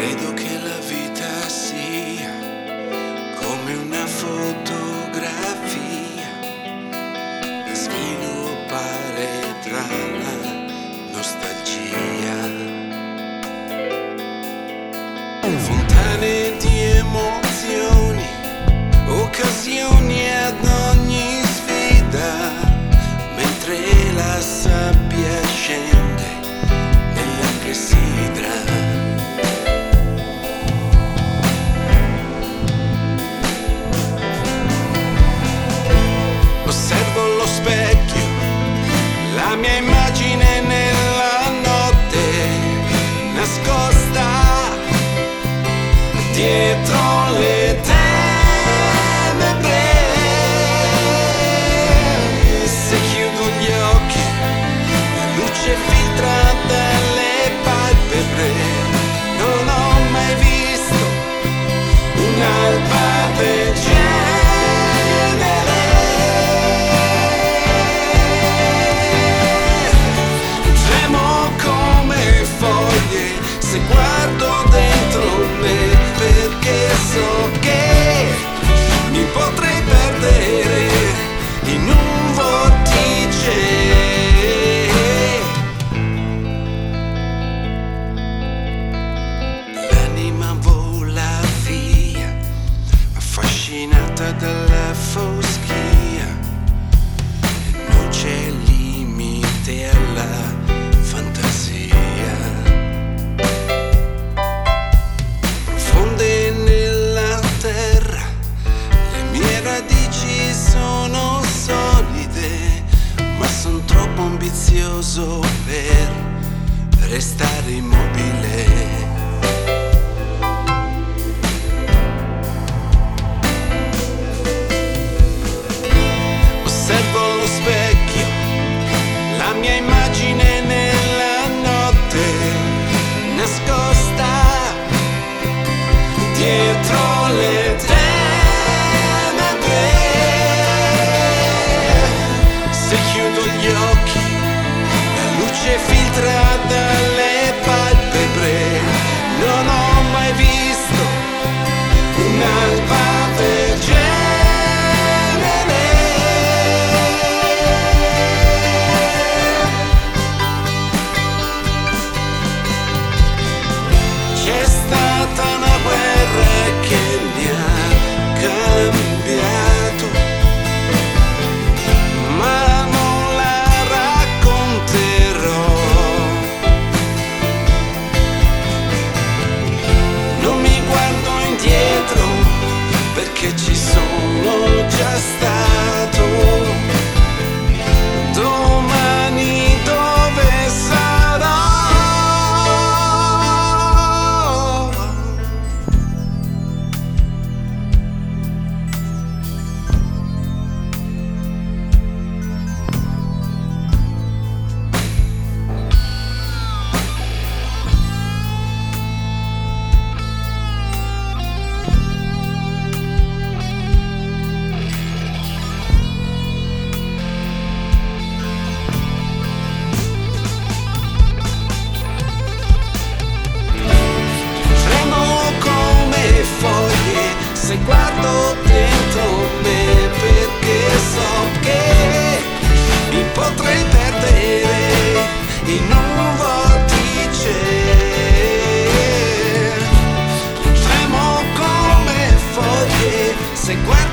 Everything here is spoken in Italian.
Credo che la vita sia come una fotografia da sviluppare tra la nostalgia. Fontane di emozioni, occasioni ad ogni sfida, mentre la sabbia scende nella clessidra. Osservo lo specchio, la mia immagine nella notte, nascosta dietro le tenebre. Se chiudo gli occhi, la luce filtra dalle palpebre. Non ho mai visto un'alba del genere. Se guardo dentro me, perché so che mi potrei perdere in un vortice. L'anima vola via, affascinata dalla foschia, e non c'è limite alla fantasia. Sono solide, ma sono troppo ambizioso per restare immobile. Osservo lo specchio, la mia immagine nella notte, nascosta dietro le tenebre. Se chiudo gli occhi, la luce filtra dalle palpebre. Non ho mai visto un'alba del genere. C'è stata una guerra che mi ha cambiato, ma non la racconterò. Non mi guardo indietro, perché ci sono già stato. Domani dove sarò? Se guardo dentro me, perché so che mi potrei perdere in un vortice. Tremo come foglie se guardo